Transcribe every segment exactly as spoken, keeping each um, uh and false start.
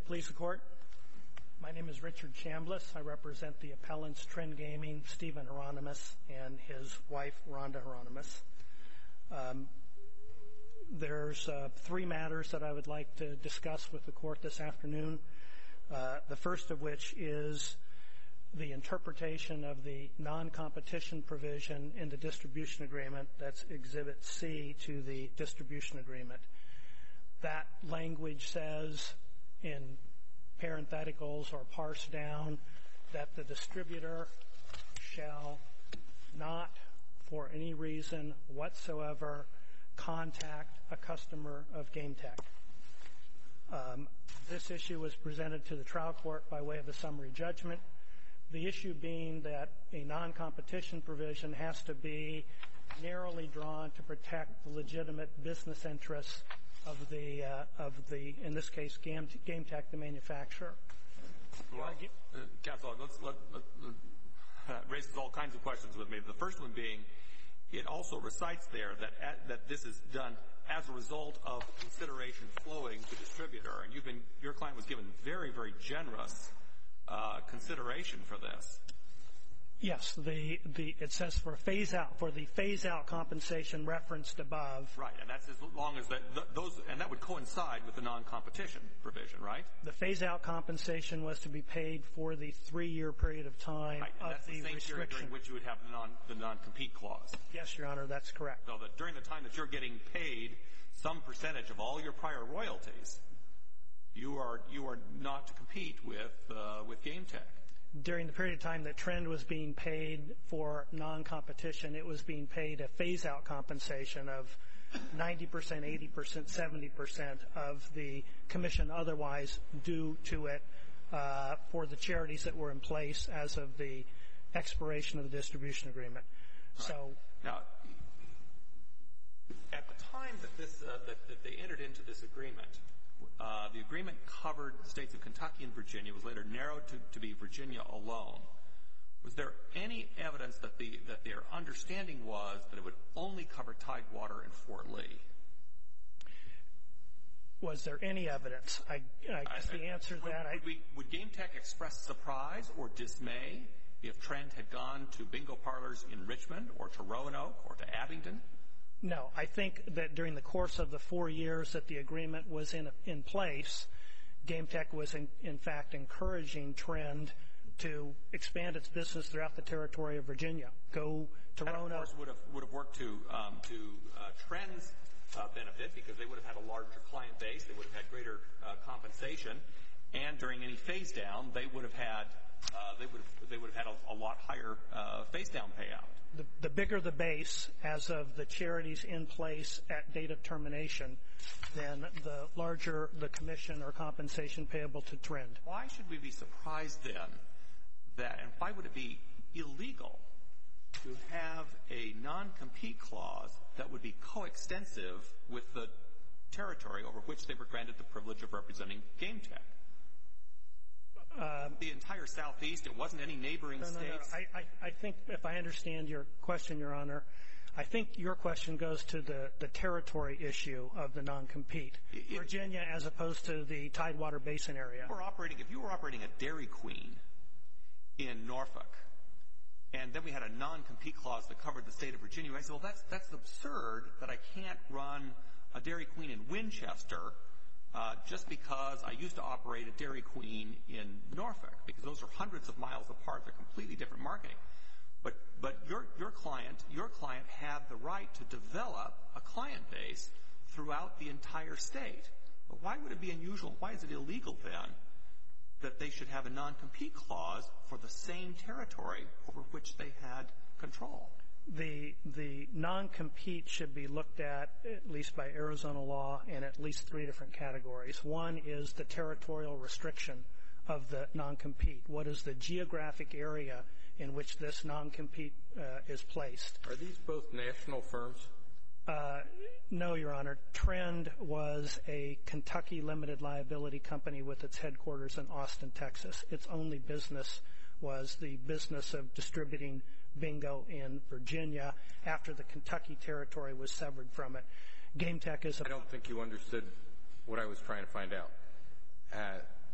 please the court? My name is Richard Chambliss. I represent the appellants Trend Gaming, Stephen Hieronymus, and his wife, Rhonda Hieronymus. Um, there's uh, three matters that I would like to discuss with the court this afternoon. Uh, the first of which is the interpretation of the non-competition provision in the distribution agreement. That's Exhibit C to the distribution agreement. That language says in parentheticals or parsed down that the distributor shall not, for any reason whatsoever, contact a customer of GameTek. Um, this issue was presented to the trial court by way of a summary judgment. The issue being that a non-competition provision has to be narrowly drawn to protect the legitimate business interests of the, uh, of the, in this case, Game, GameTek, the manufacturer. Well, uh, Counsel, let's, let, let, let, uh, raises all kinds of questions with me. The first one being, it also recites there that at, that this is done as a result of consideration flowing to distributor, and you've been, your client was given very, very generous uh, consideration for this. Yes, the the it says for phase out for the phase out compensation referenced above. Right, and that's as long as that th- those and that would coincide with the non-competition provision, right? The phase out compensation was to be paid for the three year period of time right, and of that's the, the same restriction. period during which you would have the non the non-compete clause. Yes, Your Honor, that's correct. So that during the time that you're getting paid some percentage of all your prior royalties, you are you are not to compete with uh, with GameTek. During the period of time that Trend was being paid for non-competition, it was being paid a phase-out compensation of ninety percent, eighty percent, seventy percent of the commission otherwise due to it uh, for the charities that were in place as of the expiration of the distribution agreement. Right. So now, at the time that this uh, that, that they entered into this agreement, Uh, the agreement covered the states of Kentucky and Virginia. It was later narrowed to, to be Virginia alone. Was there any evidence that the that their understanding was that it would only cover Tidewater and Fort Lee? Was there any evidence? I, I guess I, the answer to would, that... Would, I, we, would GameTek express surprise or dismay if Trend had gone to bingo parlors in Richmond or to Roanoke or to Abingdon? No, I think that during the course of the four years that the agreement was in in place, GameTek was in, in fact encouraging Trend to expand its business throughout the territory of Virginia. Go to that, Roanoke. Of course, would have would have worked to um, to uh, Trend's uh, benefit because they would have had a larger client base. They would have had greater uh, compensation, and during any phase down, they would have had uh, they would have, they would have had a, a lot higher uh, phase down payout. The, the bigger the base as of the charities in place at date of termination, then the larger the commission or compensation payable to Trend. Why should we be surprised then that, and why would it be illegal to have a non-compete clause that would be coextensive with the territory over which they were granted the privilege of representing GameTek? Um, the entire Southeast, it wasn't any neighboring no, no, states? No, I, I, I think, if I understand your question, Your Honor, I think your question goes to the, the territory issue of the non-compete. It, Virginia as opposed to the Tidewater Basin area. If you were operating, if you were operating a Dairy Queen in Norfolk, and then we had a non-compete clause that covered the state of Virginia, I said, well, that's, that's absurd that I can't run a Dairy Queen in Winchester Uh, just because I used to operate a Dairy Queen in Norfolk, because those are hundreds of miles apart. They're completely different marketing. But but your your client your client had the right to develop a client base throughout the entire state. But why would it be unusual? Why is it illegal then that they should have a non-compete clause for the same territory over which they had control? The the non-compete should be looked at, at least by Arizona law, in at least three different categories. One is the territorial restriction of the non-compete. What is the geographic area in which this non-compete uh, is placed? Are these both national firms? Uh, no, Your Honor. Trend was a Kentucky limited liability company with its headquarters in Austin, Texas. Its only business was the business of distributing bingo in Virginia after the Kentucky territory was severed from it. GameTek is a... I don't think you understood what I was trying to find out. Uh,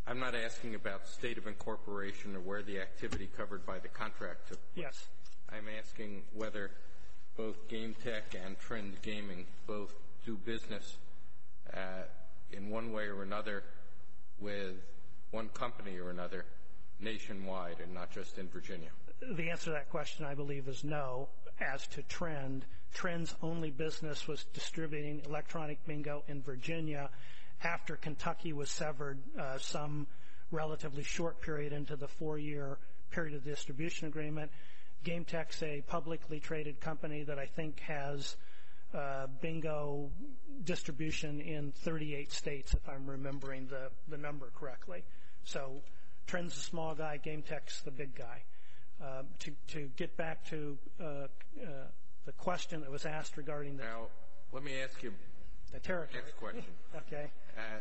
I'm not asking about state of incorporation or where the activity covered by the contract took place. Yes. I'm asking whether both Game Tech and Trend Gaming both do business uh, in one way or another with one company or another nationwide and not just in Virginia. The answer to that question, I believe, is no. As to Trend, Trend's only business was distributing electronic bingo in Virginia after Kentucky was severed uh, some relatively short period into the four-year period of distribution agreement. Game Tech's a publicly traded company that I think has uh, bingo distribution in thirty-eight states, if I'm remembering the, the number correctly. So Trend's the small guy, Game Tech's the big guy. Uh, to, to get back to uh, uh, the question that was asked regarding the... Now, let me ask you the territory. Next question. Okay. Uh,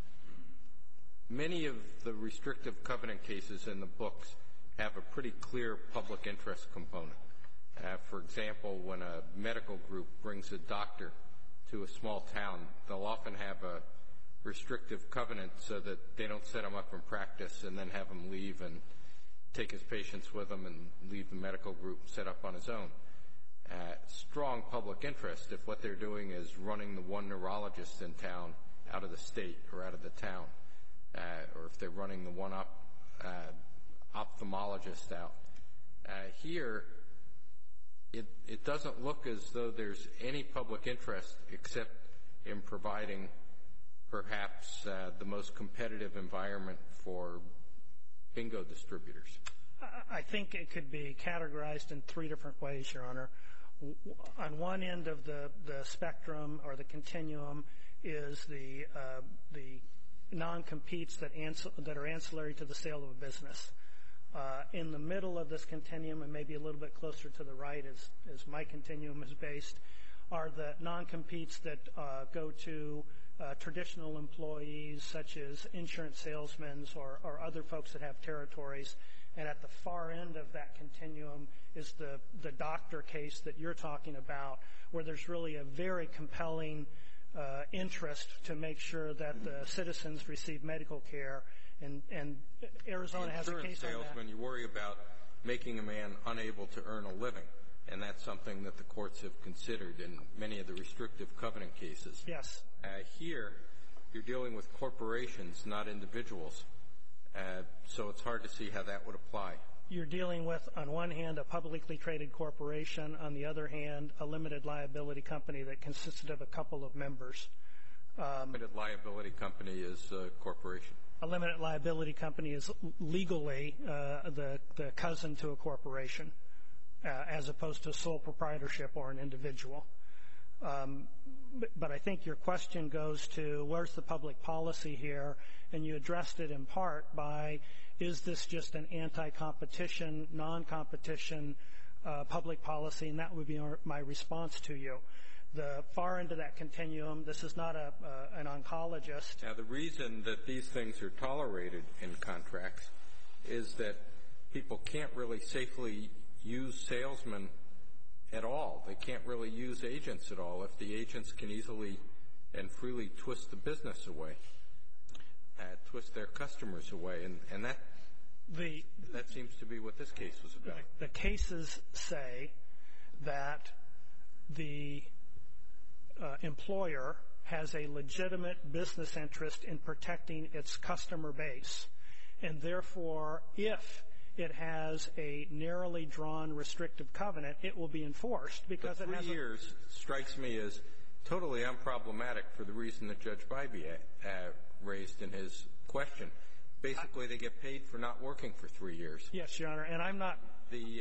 many of the restrictive covenant cases in the books have a pretty clear public interest component. Uh, for example, when a medical group brings a doctor to a small town, they'll often have a restrictive covenant so that they don't set him up in practice and then have him leave and take his patients with him and leave the medical group set up on his own. Uh, strong public interest if what they're doing is running the one neurologist in town out of the state or out of the town, uh, or if they're running the one op, uh, ophthalmologist out. Uh, here, it, it doesn't look as though there's any public interest except in providing perhaps uh, the most competitive environment for bingo distributors. I think it could be categorized in three different ways, Your Honor. On one end of the, the spectrum or the continuum is the uh, the non-competes that, ans- that are ancillary to the sale of a business. Uh, in the middle of this continuum, and maybe a little bit closer to the right as, as my continuum is based, are the non-competes that uh, go to uh, traditional employees such as insurance salesmen or, or other folks that have territories. And at the far end of that continuum is the, the doctor case that you're talking about, where there's really a very compelling uh, interest to make sure that the citizens receive medical care. And, and Arizona has a case on that. Insurance salesman, you worry about making a man unable to earn a living, and that's something that the courts have considered in many of the restrictive covenant cases. Yes. Uh, here, you're dealing with corporations, not individuals. Uh, so it's hard to see how that would apply. You're dealing with, on one hand, a publicly traded corporation, on the other hand, a limited liability company that consisted of a couple of members. Um, limited liability company is a corporation. A limited liability company is legally uh, the, the cousin to a corporation, uh, as opposed to sole proprietorship or an individual. Um, but, but I think your question goes to where's the public policy here, and you addressed it in part by, is this just an anti-competition, non-competition uh, public policy, and that would be our, my response to you. The far end of that continuum, this is not a, uh, an oncologist. Now, the reason that these things are tolerated in contracts is that people can't really safely use salesmen at all. They can't really use agents at all if the agents can easily and freely twist the business away, uh, twist their customers away. And, and that, the, that seems to be what this case was about. The cases say that the uh, employer has a legitimate business interest in protecting its customer base, and therefore, if it has a narrowly drawn restrictive covenant, it will be enforced because but it has three years strikes me as totally unproblematic for the reason that Judge Bybee uh, raised in his question. Basically, they get paid for not working for three years. Yes, Your Honor, and I'm not... The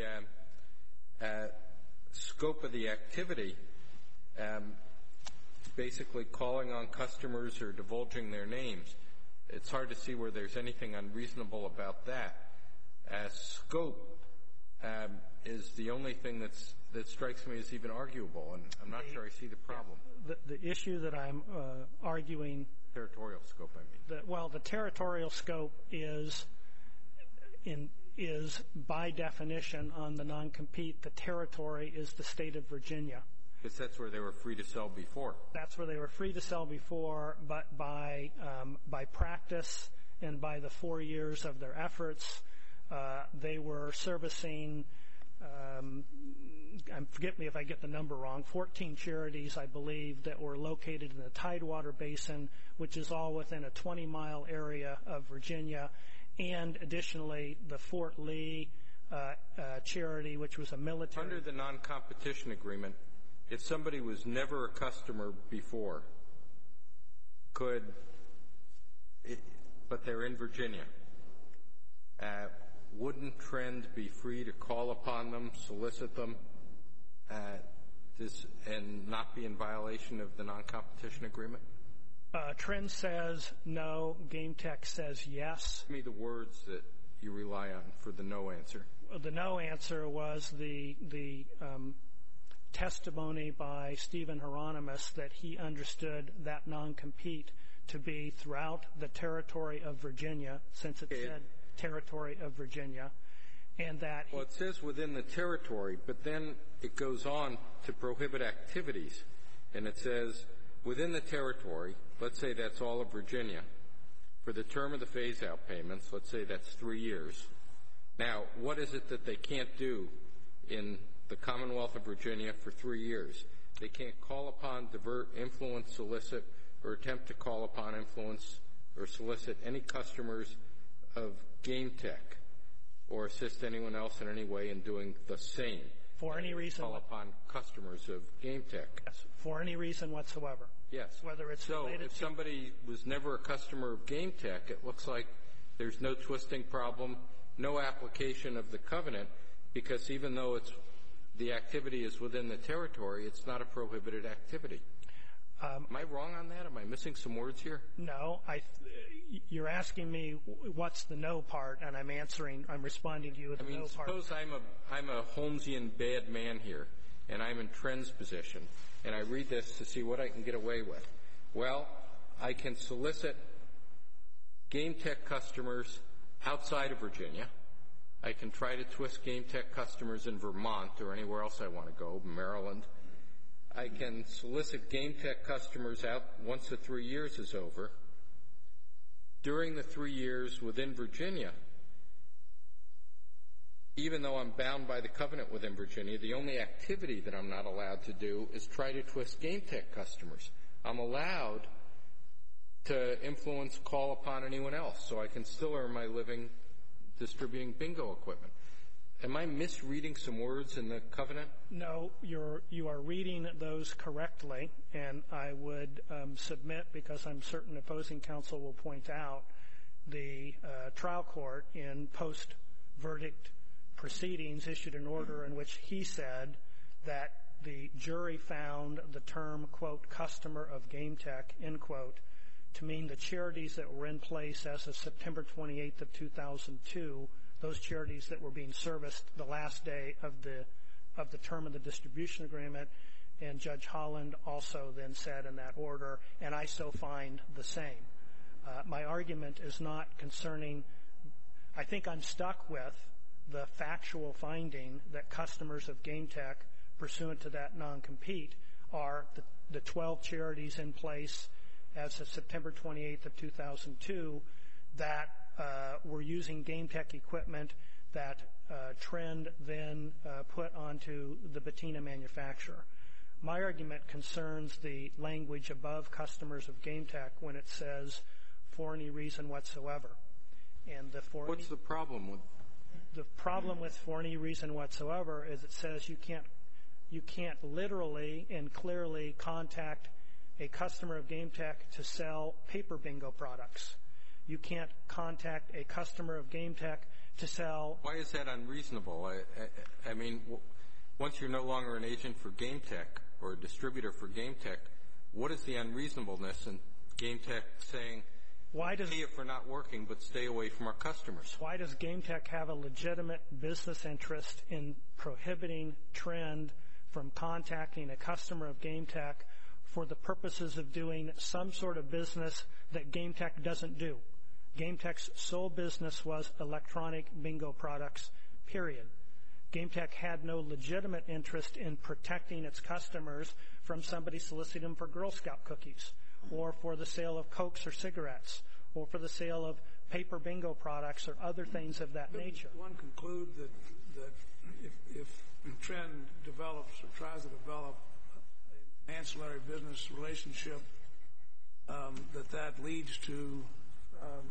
uh, uh, scope of the activity, um, basically calling on customers or divulging their names, it's hard to see where there's anything unreasonable about that. Uh, scope um, is the only thing that's, that strikes me as even arguable, and I'm not the, sure I see the problem. The, the issue that I'm uh, arguing... Territorial scope, I mean. The, well, the territorial scope is, in, is by definition on the non-compete. The territory is the state of Virginia. Because that's where they were free to sell before. That's where they were free to sell before, but by um, by practice and by the four years of their efforts, uh, they were servicing, um, forget me if I get the number wrong, fourteen charities, I believe, that were located in the Tidewater Basin, which is all within a twenty-mile area of Virginia, and additionally the Fort Lee uh, uh, charity, which was a military. Under the non-competition agreement, if somebody was never a customer before, could, but they're in Virginia, uh, wouldn't Trend be free to call upon them, solicit them, uh, this, and not be in violation of the non-competition agreement? Uh, Trend says no. Game Tech says yes. Give me the words that you rely on for the no answer. Well, the no answer was the the um, testimony by Stephen Hieronymus that he understood that non-compete to be throughout the territory of Virginia, since it Okay. said territory of Virginia, and that he, Well, it says within the territory, but then it goes on to prohibit activities, and it says within the territory, let's say that's all of Virginia, for the term of the phase-out payments, let's say that's three years. Now, what is it that they can't do in the Commonwealth of Virginia for three years? They can't call upon, divert, influence, solicit, or attempt to call upon, influence, or solicit any customers of Game Tech or assist anyone else in any way in doing the same. for any reason, Call upon customers of Game Tech. yes, for any reason whatsoever. Yes. Whether it's So related if to somebody was never a customer of Game Tech, it looks like there's no twisting problem, no application of the covenant, because even though it's the activity is within the territory, it's not a prohibited activity. Um, Am I wrong on that? Am I missing some words here? No, I. You're asking me what's the no part, and I'm answering. I'm responding to you with I the mean, no part. suppose I'm a I'm a Holmesian bad man here, and I'm in Trend's position, and I read this to see what I can get away with. Well, I can solicit Game Tech customers outside of Virginia. I can try to twist Game Tech customers in Vermont or anywhere else I want to go, Maryland. I can solicit Game Tech customers out once the three years is over. During the three years within Virginia, even though I'm bound by the covenant within Virginia, the only activity that I'm not allowed to do is try to twist Game Tech customers. I'm allowed to influence, call upon anyone else, so I can still earn my living distributing bingo equipment. Am I misreading some words in the covenant? No, you're you are reading those correctly, and I would um, submit, because I'm certain opposing counsel will point out, the uh, trial court in post-verdict proceedings issued an order in which he said that the jury found the term, quote, customer of Game Tech, end quote, to mean the charities that were in place as of September twenty-eighth of two thousand two, those charities that were being serviced the last day of the of the term of the distribution agreement. And Judge Holland also then said in that order, and I so find the same. Uh, my argument is not concerning, I think I'm stuck with the factual finding that customers of Game Tech, pursuant to that non-compete, are the, the twelve charities in place as of September twenty-eighth of two thousand two that uh, were using Game Tech equipment that uh, Trend then uh, put onto the Bettina manufacturer. My argument concerns the language above customers of Game Tech when it says for any reason whatsoever. And the for What's any, the problem with the problem with for any reason whatsoever is it says you can't you can't literally and clearly contact a customer of Game Tech to sell paper bingo products. You can't contact a customer of Game Tech to sell. Why is that unreasonable? I, I, I mean, w- once you're no longer an agent for Game Tech or a distributor for Game Tech, what is the unreasonableness in Game Tech saying, Why does pay it for not working, but stay away from our customers? Why does Game Tech have a legitimate business interest in prohibiting Trend from contacting a customer of Game Tech for the purposes of doing some sort of business that Game Tech doesn't do? Game Tech's sole business was electronic bingo products, period. Game Tech had no legitimate interest in protecting its customers from somebody soliciting them for Girl Scout cookies, or for the sale of Cokes or cigarettes, or for the sale of paper bingo products or other things of that nature. One conclude that that if, if Trend develops or tries to develop an ancillary business relationship, um, that that leads to um,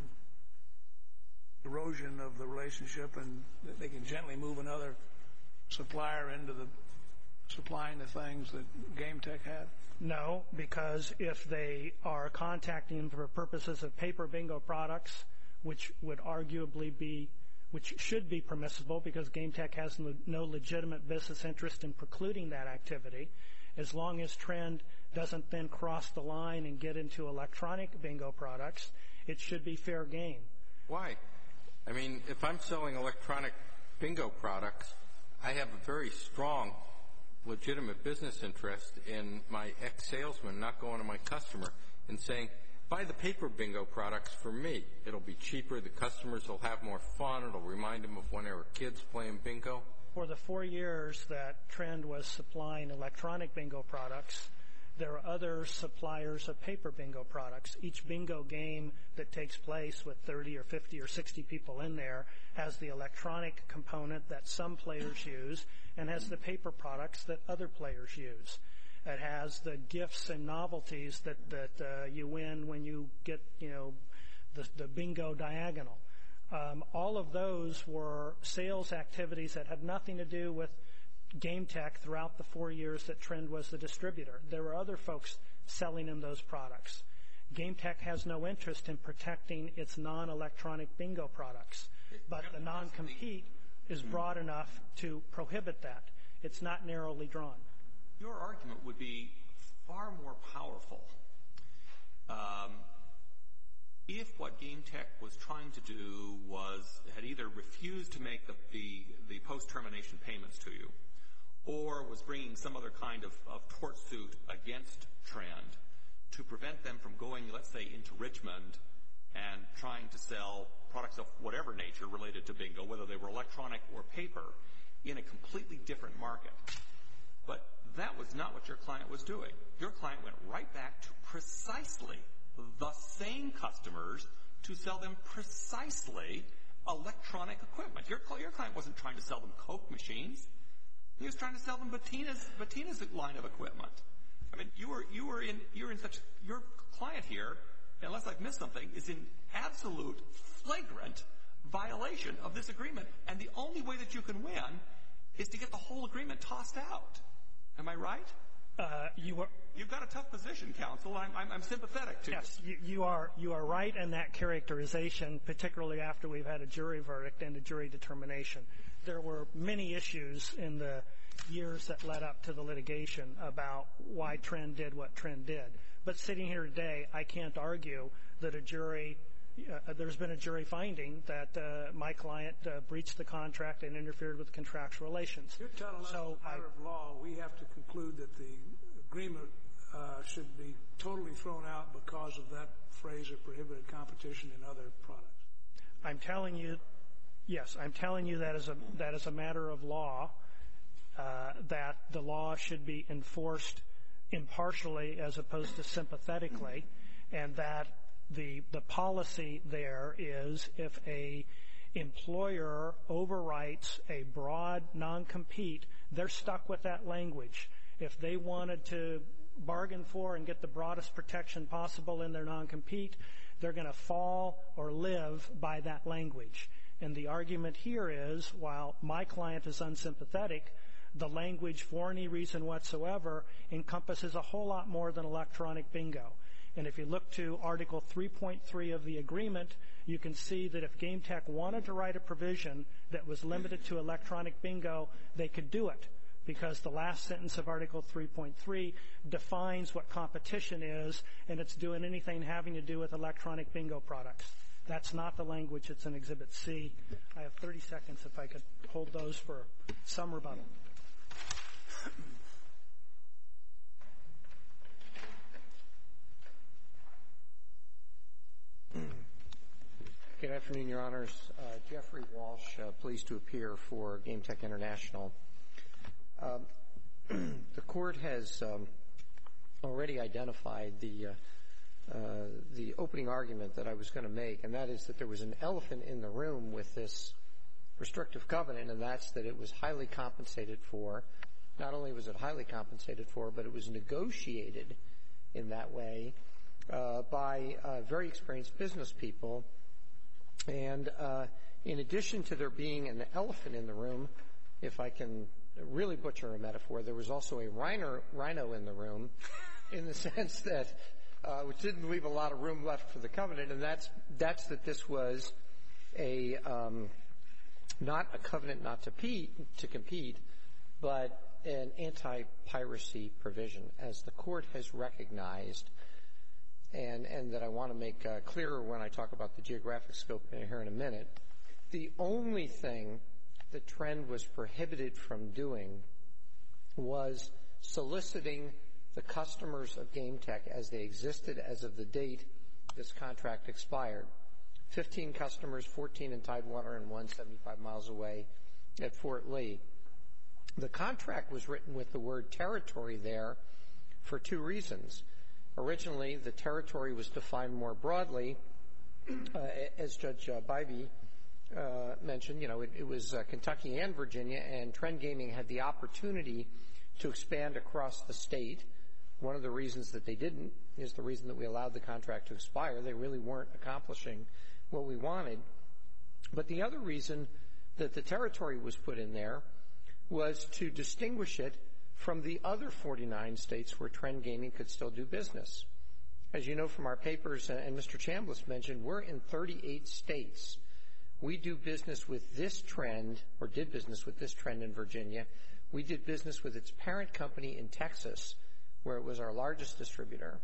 erosion of the relationship, and that they can gently move another supplier into the supplying the things that GameTech had? No, because if they are contacting them for purposes of paper bingo products, which would arguably be, which should be permissible because GameTech has no, no legitimate business interest in precluding that activity, as long as Trend doesn't then cross the line and get into electronic bingo products, it should be fair game. Why? I mean, if I'm selling electronic bingo products, I have a very strong legitimate business interest in my ex-salesman not going to my customer and saying, buy the paper bingo products for me. It'll be cheaper. The customers will have more fun. It'll remind them of when they were kids playing bingo. For the four years that Trend was supplying electronic bingo products, there are other suppliers of paper bingo products. Each bingo game that takes place with thirty or fifty or sixty people in there has the electronic component that some players use and has the paper products that other players use. It has the gifts and novelties that, that uh, you win when you get, you know, the, the bingo diagonal. Um, all of those were sales activities that had nothing to do with GameTech throughout the four years that Trend was the distributor. There were other folks selling in those products. GameTech has no interest in protecting its non-electronic bingo products, but the non-compete is broad enough to prohibit that. It's not narrowly drawn. Your argument would be far more powerful um, if what GameTech was trying to do was had either refused to make the, the, the post-termination payments to you, or was bringing some other kind of, of tort suit against Trend to prevent them from going, let's say, into Richmond and trying to sell products of whatever nature related to bingo, whether they were electronic or paper, in a completely different market. But that was not what your client was doing. Your client went right back to precisely the same customers to sell them precisely electronic equipment. Your, your client wasn't trying to sell them Coke machines. He was trying to sell them Bettina's, Bettina's line of equipment. I mean, you were, you were in, you're in such, your client here, unless I've missed something, is in absolute flagrant violation of this agreement. And the only way that you can win is to get the whole agreement tossed out. Am I right? Uh, you are. You've got a tough position, counsel. I'm, I'm, I'm sympathetic to yes, you. Yes, you, you are. You are right in that characterization, particularly after we've had a jury verdict and a jury determination. There were many issues in the years that led up to the litigation about why Trend did what Trend did. But sitting here today, I can't argue that a jury. Uh, there's been a jury finding that uh, my client uh, breached the contract and interfered with contractual relations. You're telling us, so as a matter I, of law, we have to conclude that the agreement uh, should be totally thrown out because of that phrase of prohibited competition in other products. I'm telling you, yes, I'm telling you that as a that as a matter of law, uh, that the law should be enforced impartially as opposed to sympathetically, and that the the policy there is if a employer overwrites a broad non-compete, they're stuck with that language. If they wanted to bargain for and get the broadest protection possible in their non-compete, they're going to fall or live by that language. And the argument here is, while my client is unsympathetic, the language, for any reason whatsoever, encompasses a whole lot more than electronic bingo. And if you look to Article three point three of the agreement, you can see that if GameTech wanted to write a provision that was limited to electronic bingo, they could do it, because the last sentence of Article three point three defines what competition is, and it's doing anything having to do with electronic bingo products. That's not the language. It's in Exhibit C. I have thirty seconds if I could hold those for some rebuttal. Good afternoon, Your Honors. Uh, Jeffrey Walsh, uh, pleased to appear for GameTech International. Um, the Court has um, already identified the uh, uh, the opening argument that I was going to make, and that is that there was an elephant in the room with this restrictive covenant, and that's that it was highly compensated for. Not only was it highly compensated for, but it was negotiated in that way uh, by uh, very experienced business people. And uh, in addition to there being an elephant in the room, if I can really butcher a metaphor, there was also a rhino, rhino in the room in the sense that, uh, which didn't leave a lot of room left for the covenant, and that's, that's that this was a, um, not a covenant not to, pe- to compete, but an anti-piracy provision, as the court has recognized, and, and that I want to make uh, clearer when I talk about the geographic scope here in a minute. The only thing the Trend was prohibited from doing was soliciting the customers of GameTech as they existed as of the date this contract expired. Fifteen customers, fourteen in Tidewater and one seventy-five miles away at Fort Lee. The contract was written with the word territory there for two reasons. Originally, the territory was defined more broadly, uh, as Judge uh, Bybee uh, mentioned. You know, it, it was uh, Kentucky and Virginia, and Trend Gaming had the opportunity to expand across the state. One of the reasons that they didn't is the reason that we allowed the contract to expire. They really weren't accomplishing what we wanted. But the other reason that the territory was put in there was to distinguish it from the other forty-nine states where Trend Gaming could still do business. As you know from our papers, and Mister Chambliss mentioned, we're in thirty-eight states. We do business with this Trend, or did business with this Trend in Virginia. We did business with its parent company in Texas, where it was our largest distributor.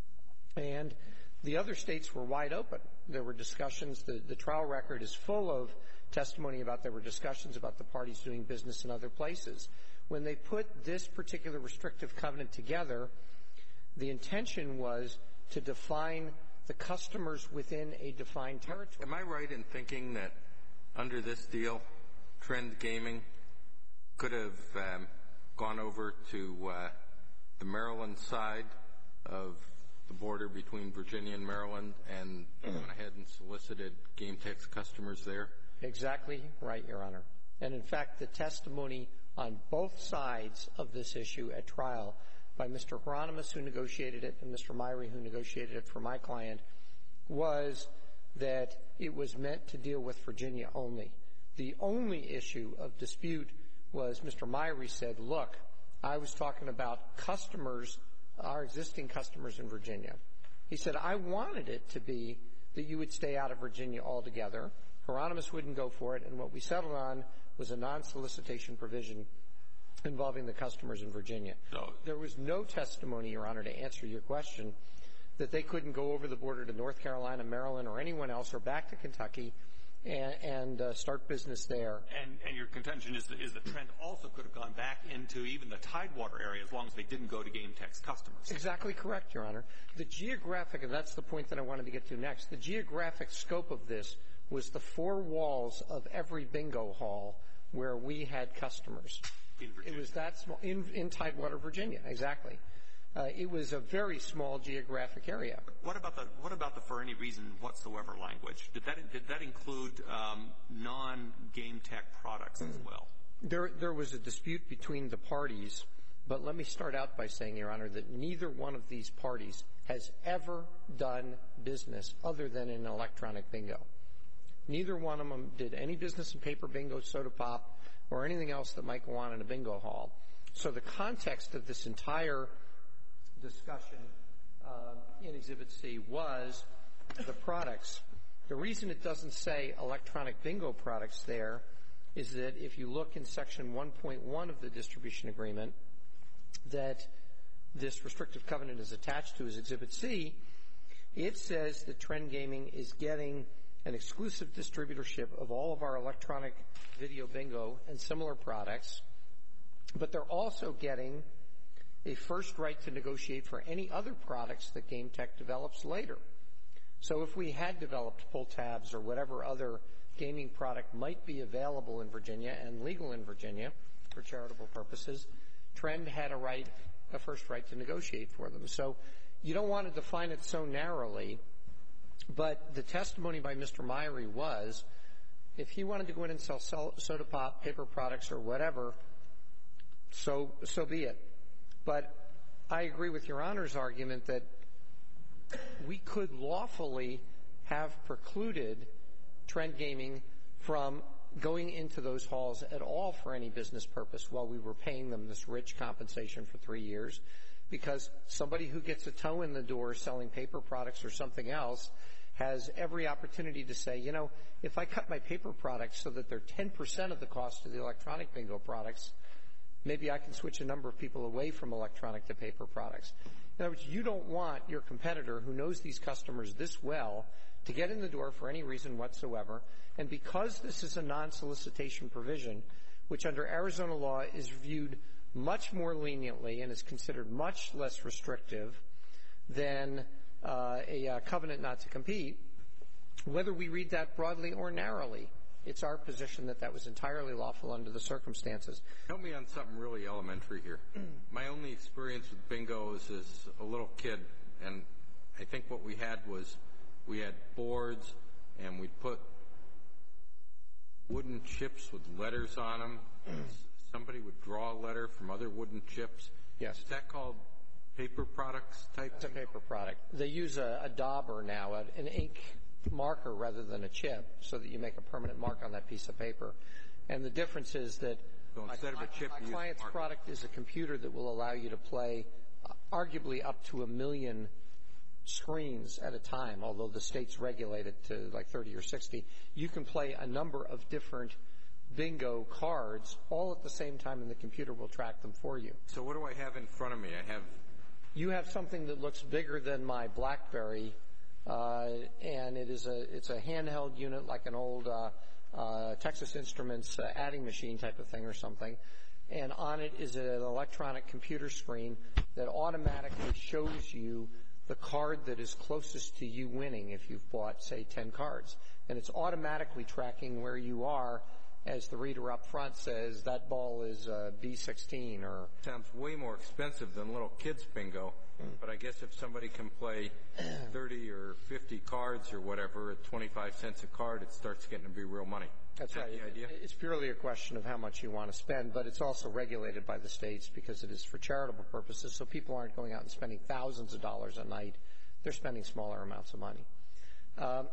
And the other states were wide open. There were discussions. The, the trial record is full of testimony about there were discussions about the parties doing business in other places. When they put this particular restrictive covenant together, the intention was to define the customers within a defined territory. Am I right in thinking that under this deal, Trend Gaming could have um, gone over to uh, the Maryland side of the border between Virginia and Maryland and went ahead and solicited GameTech's customers there? Exactly right, Your Honor. And in fact, the testimony on both sides of this issue at trial by Mister Hieronymus, who negotiated it, and Mister Myrie, who negotiated it for my client, was that it was meant to deal with Virginia only. The only issue of dispute was Mister Myrie said, look, I was talking about customers, our existing customers in Virginia. He said, I wanted it to be that you would stay out of Virginia altogether. Hieronymus wouldn't go for it, and what we settled on was a non-solicitation provision involving the customers in Virginia. So there was no testimony, Your Honor, to answer your question, that they couldn't go over the border to North Carolina, Maryland, or anyone else, or back to Kentucky and, and uh, start business there. And, and your contention is that, is that Trend also could have gone back into even the Tidewater area as long as they didn't go to GameTech's customers. Exactly correct, Your Honor. The geographic, and that's the point that I wanted to get to next, the geographic scope of this was the four walls of every bingo hall where we had customers. In Virginia. It was that small, in, in Tidewater, Virginia, exactly. Uh, it was a very small geographic area. What about the what about the for any reason whatsoever language? Did that did that include um, non-GameTech products as well? There there was a dispute between the parties, but let me start out by saying, Your Honor, that neither one of these parties has ever done business other than in electronic bingo. Neither one of them did any business in paper bingo, soda pop, or anything else that might go on in a bingo hall. So the context of this entire discussion uh, in Exhibit C was the products. The reason it doesn't say electronic bingo products there is that if you look in Section one point one of the distribution agreement that this restrictive covenant is attached to as Exhibit C, it says that Trend Gaming is getting an exclusive distributorship of all of our electronic video bingo and similar products, but they're also getting a first right to negotiate for any other products that GameTech develops later. So if we had developed pull tabs or whatever other gaming product might be available in Virginia and legal in Virginia for charitable purposes, Trend had a right, a first right to negotiate for them. So you don't want to define it so narrowly, but the testimony by Mister Myrie was if he wanted to go in and sell soda pop, paper products, or whatever, so so be it. But I agree with Your Honor's argument that we could lawfully have precluded Trend Gaming from going into those halls at all for any business purpose while we were paying them this rich compensation for three years, because somebody who gets a toe in the door selling paper products or something else has every opportunity to say, you know, if I cut my paper products so that they're ten percent of the cost of the electronic bingo products, maybe I can switch a number of people away from electronic to paper products. In other words, you don't want your competitor who knows these customers this well to get in the door for any reason whatsoever. And because this is a non-solicitation provision, which under Arizona law is viewed much more leniently and is considered much less restrictive than uh, a uh, covenant not to compete, whether we read that broadly or narrowly, it's our position that that was entirely lawful under the circumstances. Help me on something really elementary here. My only experience with bingos is a little kid, and I think what we had was we had boards, and we'd put wooden chips with letters on them. Somebody would draw a letter from other wooden chips. Yes. Is that called paper products type It's a thing? paper product. They use a, a dauber now, a, an ink marker rather than a chip, so that you make a permanent mark on that piece of paper. And the difference is that So instead my, of a chip, my you use client's a marker. product is a computer that will allow you to play uh, arguably up to a million screens at a time, although the states regulate it to like thirty or sixty. You can play a number of different bingo cards all at the same time, and the computer will track them for you. So what do I have in front of me? I have You have something that looks bigger than my BlackBerry, uh, and it is a it's a handheld unit like an old uh, uh, Texas Instruments uh, adding machine type of thing or something. And on it is an electronic computer screen that automatically shows you the card that is closest to you winning if you've bought, say, ten cards. And it's automatically tracking where you are as the reader up front says, that ball is uh, B sixteen or... Sounds way more expensive than little kids bingo, but I guess if somebody can play thirty or fifty cards or whatever at twenty-five cents a card, it starts getting to be real money. That's Is that right. the idea? It's purely a question of how much you want to spend, but it's also regulated by the states because it is for charitable purposes, so people aren't going out and spending thousands of dollars a night. They're spending smaller amounts of money. Um,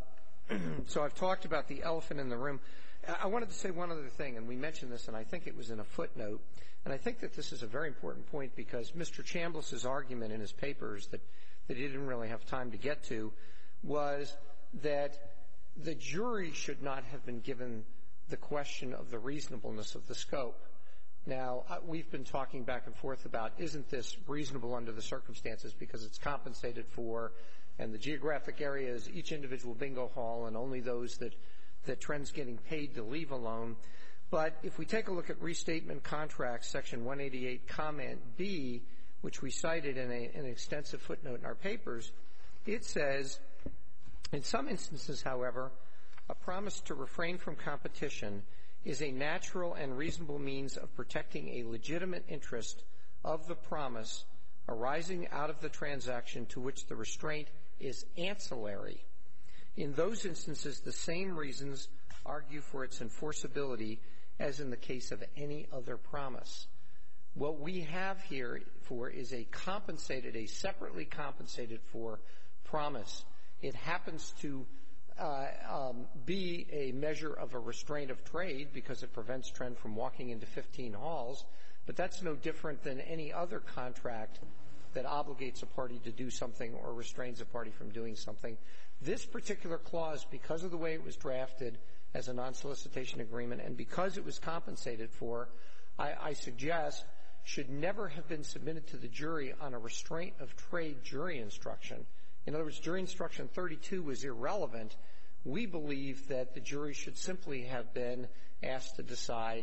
so I've talked about the elephant in the room. I wanted to say one other thing, and we mentioned this, and I think it was in a footnote, and I think that this is a very important point because Mister Chambliss's argument in his papers that, that he didn't really have time to get to was that the jury should not have been given the question of the reasonableness of the scope. Now, we've been talking back and forth about isn't this reasonable under the circumstances because it's compensated for, and the geographic area is each individual bingo hall and only those that that Trend's getting paid to leave alone. But if we take a look at Restatement Contracts, Section one eighty-eight, Comment B, which we cited in, a, in an extensive footnote in our papers, it says, in some instances, however, a promise to refrain from competition is a natural and reasonable means of protecting a legitimate interest of the promise arising out of the transaction to which the restraint is ancillary. In those instances, the same reasons argue for its enforceability as in the case of any other promise. What we have here for is a compensated, a separately compensated for promise. It happens to uh, um, be a measure of a restraint of trade because it prevents Trend from walking into fifteen halls, but that's no different than any other contract that obligates a party to do something or restrains a party from doing something. This particular clause, because of the way it was drafted as a non-solicitation agreement and because it was compensated for, I, I suggest should never have been submitted to the jury on a restraint of trade jury instruction. In other words, jury instruction thirty-two was irrelevant. We believe that the jury should simply have been asked to decide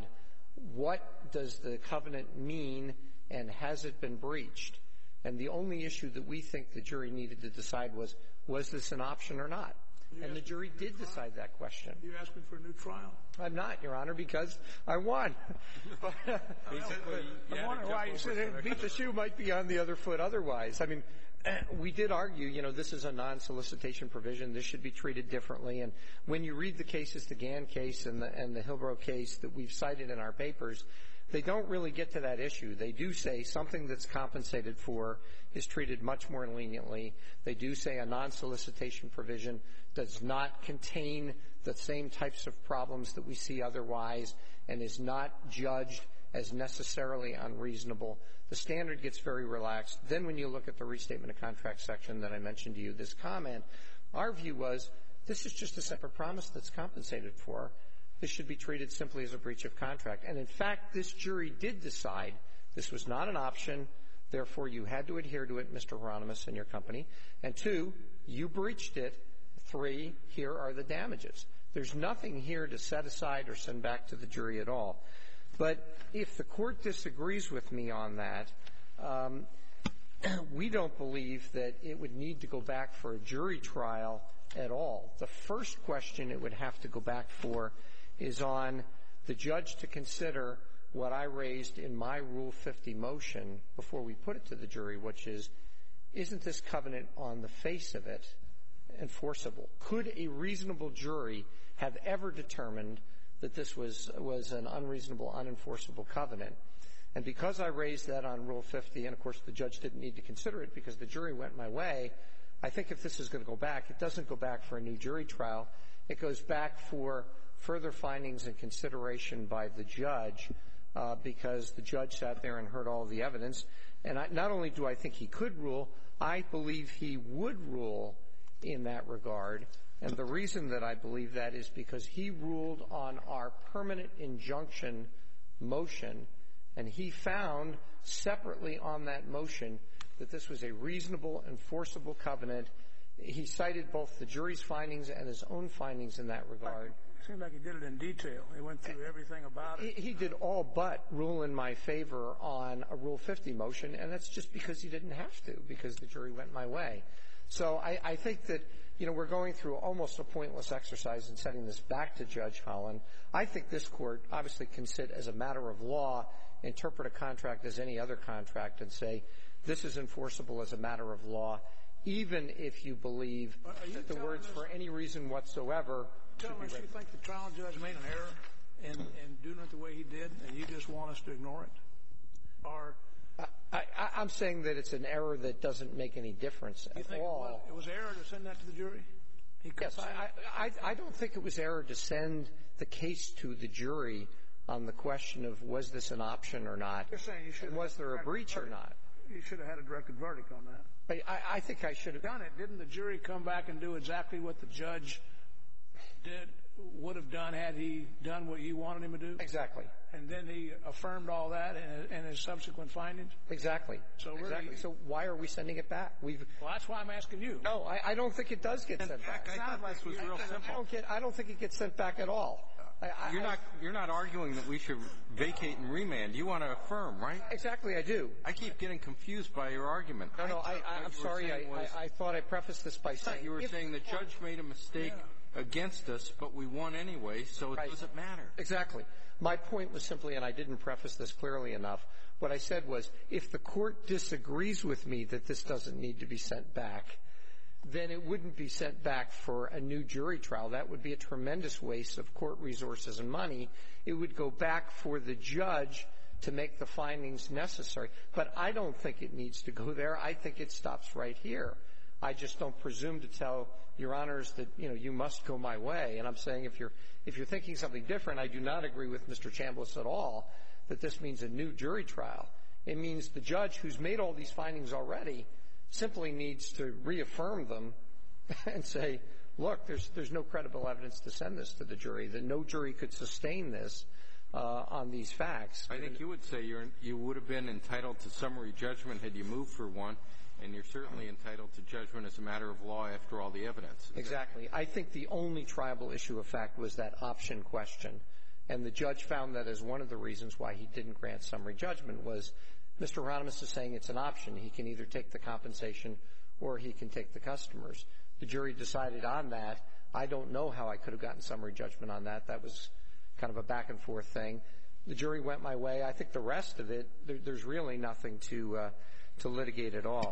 what does the covenant mean and has it been breached. And the only issue that we think the jury needed to decide was, was this an option or not? And the jury did decide that question. You're asking for a new trial? I'm not, Your Honor, because I won. Basically, I'm you had to wondering jump why you over said some it Beat the shoe might be on the other foot otherwise. I mean, we did argue, you know, this is a non-solicitation provision. This should be treated differently. And when you read the cases, the Gann case and the, and the Hillbrook case that we've cited in our papers, they don't really get to that issue. They do say something that's compensated for is treated much more leniently. They do say a non-solicitation provision does not contain the same types of problems that we see otherwise and is not judged as necessarily unreasonable. The standard gets very relaxed. Then when you look at the restatement of contract section that I mentioned to you, this comment, our view was this is just a separate promise that's compensated for. This should be treated simply as a breach of contract. And, in fact, this jury did decide this was not an option. Therefore, you had to adhere to it, Mister Hieronymus and your company. And, two, you breached it. Three, here are the damages. There's nothing here to set aside or send back to the jury at all. But if the Court disagrees with me on that, um, we don't believe that it would need to go back for a jury trial at all. The first question it would have to go back for is on the judge to consider what I raised in my Rule fifty motion before we put it to the jury, which is, isn't this covenant on the face of it enforceable? Could a reasonable jury have ever determined that this was was an unreasonable, unenforceable covenant? And because I raised that on Rule fifty, and, of course, the judge didn't need to consider it because the jury went my way, I think if this is going to go back, it doesn't go back for a new jury trial. It goes back for further findings and consideration by the judge uh, because the judge sat there and heard all the evidence. And I, not only do I think he could rule, I believe he would rule in that regard. And the reason that I believe that is because he ruled on our permanent injunction motion, and he found separately on that motion that this was a reasonable, enforceable covenant. He cited both the jury's findings and his own findings in that regard. It seemed like he did it in detail. He went through everything about it. He, he did all but rule in my favor on a Rule fifty motion, and that's just because he didn't have to, because the jury went my way. So I, I think that, you know, we're going through almost a pointless exercise in sending this back to Judge Holland. I think this Court obviously can sit as a matter of law, interpret a contract as any other contract, and say this is enforceable as a matter of law, even if you believe you that the words us, for any reason whatsoever tell should be us read. You think the trial judge made an error in, in doing it the way he did, and you just want us to ignore it? Or I, I, I'm saying that it's an error that doesn't make any difference you at think all. It was, it was error to send that to the jury? He yes, I, I, I don't think it was error to send the case to the jury on the question of was this an option or not. You're saying you should was there a breach verdict. or not? You should have had a directed verdict on that. I, I think I should have done it. Didn't the jury come back and do exactly what the judge did, would have done had he done what you wanted him to do? Exactly. And then he affirmed all that in, in his subsequent findings? Exactly. So exactly. Really, so why are we sending it back? We've. Well, that's why I'm asking you. No, I, I don't think it does get in sent fact, back. I thought this was real simple. I don't get. I don't think it gets sent back at all. I, you're I, not you're not arguing that we should vacate and remand. You want to affirm, right? Exactly, I do. I keep getting confused by your argument. No, no, I, I, I'm sorry. I, was, I, I thought I prefaced this by saying you were if, saying the judge made a mistake yeah. against us, but we won anyway, so it right. doesn't matter. Exactly. My point was simply, and I didn't preface this clearly enough, what I said was if the Court disagrees with me that this doesn't need to be sent back, then it wouldn't be sent back for a new jury trial. That would be a tremendous waste of court resources and money. It would go back for the judge to make the findings necessary. But I don't think it needs to go there. I think it stops right here. I just don't presume to tell Your Honors that, you know, you must go my way. And I'm saying if you're if you're thinking something different, I do not agree with Mister Chambliss at all that this means a new jury trial. It means the judge who's made all these findings already simply needs to reaffirm them and say, look, there's there's no credible evidence to send this to the jury, that no jury could sustain this uh, on these facts. I think you would say you're, you would have been entitled to summary judgment had you moved for one, and you're certainly entitled to judgment as a matter of law after all the evidence. Exactly. I think the only triable issue of fact was that option question, and the judge found that as one of the reasons why he didn't grant summary judgment was Mister Hieronymus is saying it's an option. He can either take the compensation or he can take the customers. The jury decided on that. I don't know how I could have gotten summary judgment on that. That was kind of a back-and-forth thing. The jury went my way. I think the rest of it, there, there's really nothing to uh, to litigate at all.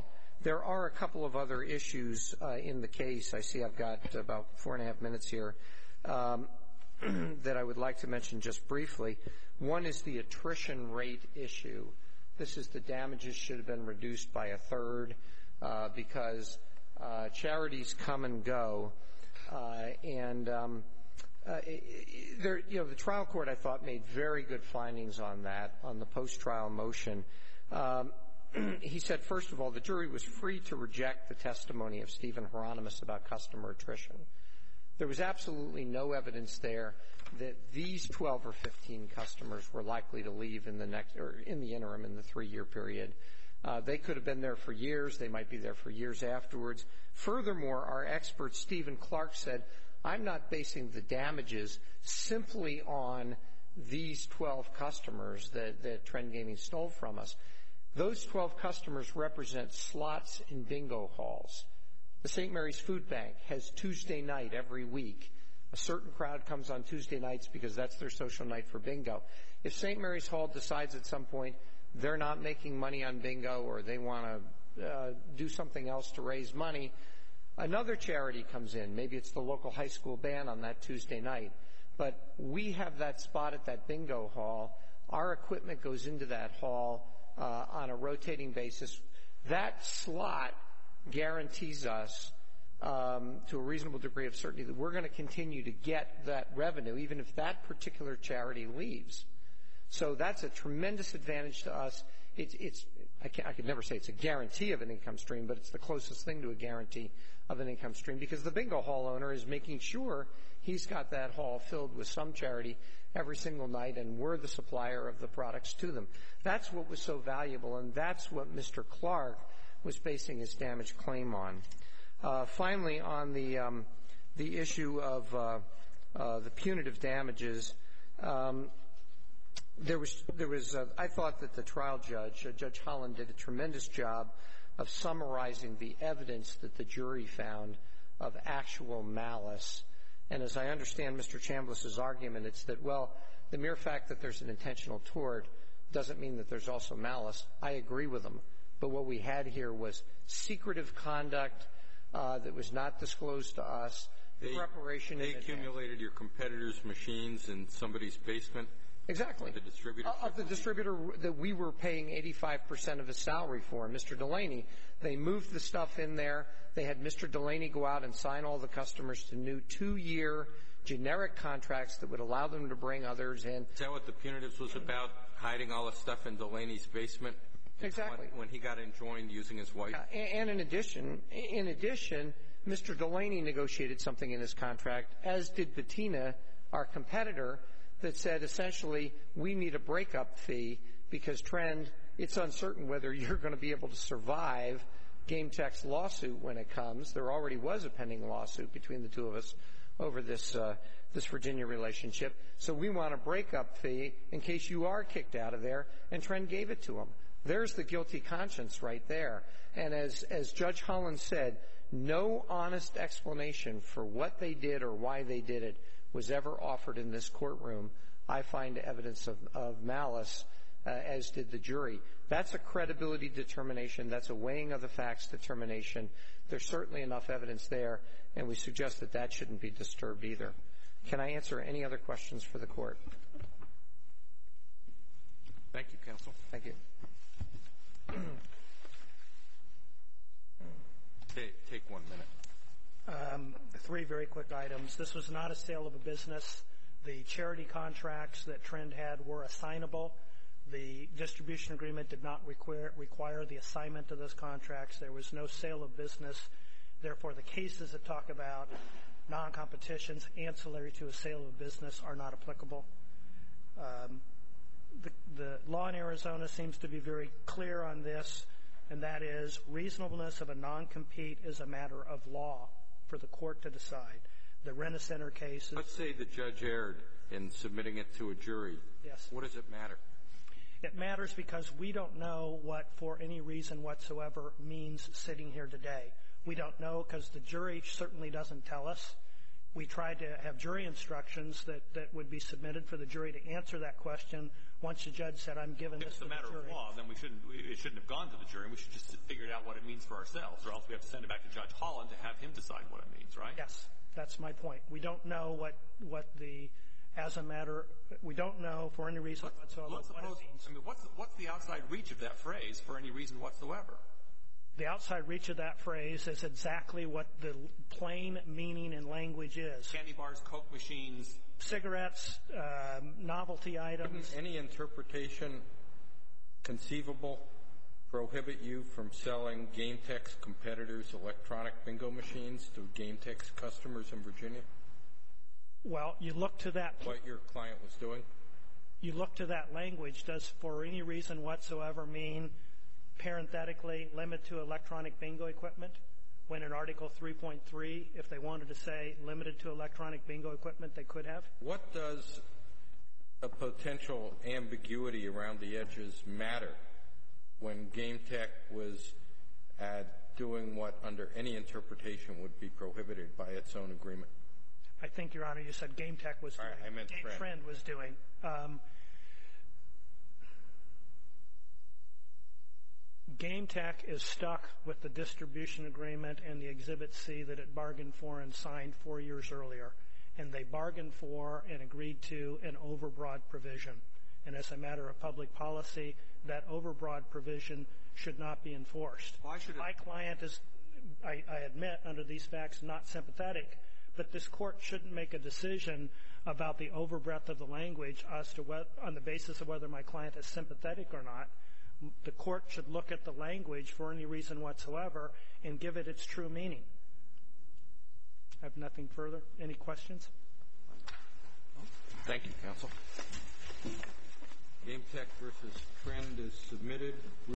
There are a couple of other issues uh, in the case. I see I've got about four and a half minutes here um, that I would like to mention just briefly. One is the attrition rate issue. This is the damages should have been reduced by a third uh, because uh, charities come and go. Uh, and um, uh, there, you know, the trial court, I thought, made very good findings on that, on the post-trial motion. Um, he said, first of all, the jury was free to reject the testimony of Stephen Hieronymus about customer attrition. There was absolutely no evidence there that these twelve or fifteen customers were likely to leave in the next, or in the interim, in the three-year period. Uh, they could have been there for years. They might be there for years afterwards. Furthermore, our expert, Stephen Clark, said, I'm not basing the damages simply on these twelve customers that, that Trend Gaming stole from us. Those twelve customers represent slots in bingo halls. The Saint Mary's Food Bank has Tuesday night every week. A certain crowd comes on Tuesday nights because that's their social night for bingo. If Saint Mary's Hall decides at some point they're not making money on bingo or they want to uh, do something else to raise money, another charity comes in. Maybe it's the local high school band on that Tuesday night. But we have that spot at that bingo hall. Our equipment goes into that hall uh, on a rotating basis. That slot guarantees us um, to a reasonable degree of certainty that we're going to continue to get that revenue even if that particular charity leaves. So that's a tremendous advantage to us. It's, it's I, can't, I could never say it's a guarantee of an income stream, but it's the closest thing to a guarantee of an income stream because the bingo hall owner is making sure he's got that hall filled with some charity every single night, and we're the supplier of the products to them. That's what was so valuable, and that's what Mister Clark was basing his damage claim on. Uh, finally, on the um, the issue of uh, uh, the punitive damages, um, there was there was uh, I thought that the trial judge, uh, Judge Holland, did a tremendous job of summarizing the evidence that the jury found of actual malice. And as I understand Mister Chambliss's argument, it's that, well, the mere fact that there's an intentional tort doesn't mean that there's also malice. I agree with him. But what we had here was secretive conduct uh, that was not disclosed to us. They, preparation. They accumulated your competitors' machines in somebody's basement? Exactly. The distributor? Uh, of the distributor that we were paying eighty-five percent of his salary for, Mister Delaney. They moved the stuff in there. They had Mister Delaney go out and sign all the customers to new two-year generic contracts that would allow them to bring others in. Is that what the punitives was about, hiding all the stuff in Delaney's basement? Exactly. When, when he got enjoined using his wife? Uh, and in addition, in addition, Mister Delaney negotiated something in his contract, as did Bettina, our competitor, that said essentially we need a breakup fee because Trend, it's uncertain whether you're going to be able to survive GameTech's lawsuit when it comes. There already was a pending lawsuit between the two of us over this uh, this Virginia relationship. So we want a breakup fee in case you are kicked out of there, and Trend gave it to him. There's the guilty conscience right there. And as as Judge Holland said, no honest explanation for what they did or why they did it was ever offered in this courtroom. I find evidence of, of malice, uh, as did the jury. That's a credibility determination. That's a weighing of the facts determination. There's certainly enough evidence there, and we suggest that that shouldn't be disturbed either. Can I answer any other questions for the Court? Thank you, counsel. Thank you. Take, take one minute. Um, three very quick items. This was not a sale of a business. The charity contracts that Trend had were assignable. The distribution agreement did not require, require the assignment of those contracts. There was no sale of business. Therefore, the cases that talk about non-competitions ancillary to a sale of business are not applicable. Um, the, the law in Arizona seems to be very clear on this, and that is reasonableness of a non-compete is a matter of law for the court to decide. The Rent-A-Center case is... Let's say the judge erred in submitting it to a jury. Yes. What does it matter? It matters because we don't know what, for any reason whatsoever, means sitting here today. We don't know because the jury certainly doesn't tell us. We tried to have jury instructions that, that would be submitted for the jury to answer that question once the judge said, I'm giving If this it's to a the matter jury. of law, then we shouldn't, we, it shouldn't have gone to the jury. We should just figure out what it means for ourselves, or else we have to send it back to Judge Holland to have him decide what it means, right? Yes, that's my point. We don't know what, what the, as a matter, we don't know for any reason whatsoever Let's what suppose, it means. I mean, what's, what's the outside reach of that phrase for any reason whatsoever? The outside reach of that phrase is exactly what the plain meaning and language is. Candy bars, Coke machines. Cigarettes, um, novelty items. Wouldn't any interpretation conceivable prohibit you from selling GameTex competitors' electronic bingo machines to GameTex customers in Virginia? Well, you look to that. What your client was doing? You look to that language. Does for any reason whatsoever mean parenthetically limit to electronic bingo equipment? When in Article three point three, if they wanted to say limited to electronic bingo equipment, they could have? What does a potential ambiguity around the edges matter when GameTech was uh, doing what under any interpretation would be prohibited by its own agreement? I think, Your Honor, you said GameTech was doing. I meant Game Trend. Trend was doing. Um, GameTech is stuck with the distribution agreement and the Exhibit C that it bargained for and signed four years earlier. And they bargained for and agreed to an overbroad provision. And as a matter of public policy, that overbroad provision should not be enforced. Why should it? My client is, I, I admit, under these facts, not sympathetic, but this court shouldn't make a decision about the overbreadth of the language as to what, on the basis of whether my client is sympathetic or not. The court should look at the language for any reason whatsoever and give it its true meaning. I have nothing further. Any questions? Thank you, counsel. GameTech versus Trend is submitted.